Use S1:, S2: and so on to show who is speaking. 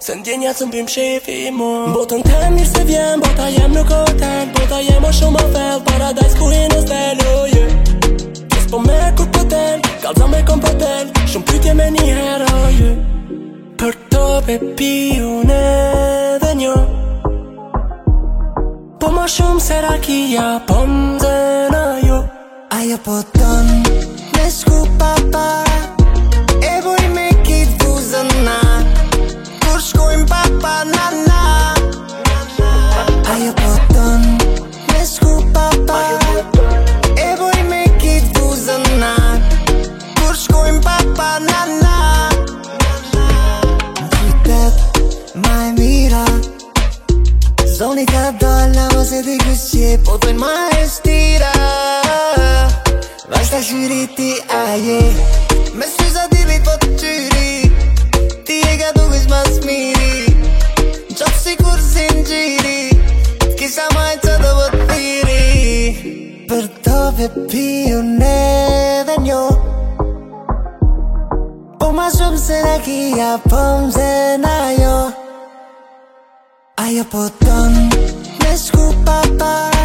S1: Se ndjenja të mbim shefi mu Botën tem mirë se vjen Bota jem nuk hotel Bota jem o shumë o fel Paradise ku hinë stel oh yeah Kes po me kur po del Kalza me kom po del Shumë pytje me një herë oh yeah Për to pe pi unë edhe njo Po ma shumë se rakia Po mzën ajo
S2: Ajo po ton me shku papa E boj me kit vuzën na Kur shkojmë papa na na Ajo po ton me shku papa E boj me kit vuzën na Kur shkojmë papa na na Qytet ma e mira Zoni ka dolla mos e di kusje Po tojnë ma e stira Vashta shyriti aje Me syza dilit po të qyri Ti e ka dukesh mas miri Qofë si kur zingjiri T'kisha maj që do vë thiri Për tove piju edhe njo Po ma shumë se na kia po mzen ajo Ajo po ton me shku papa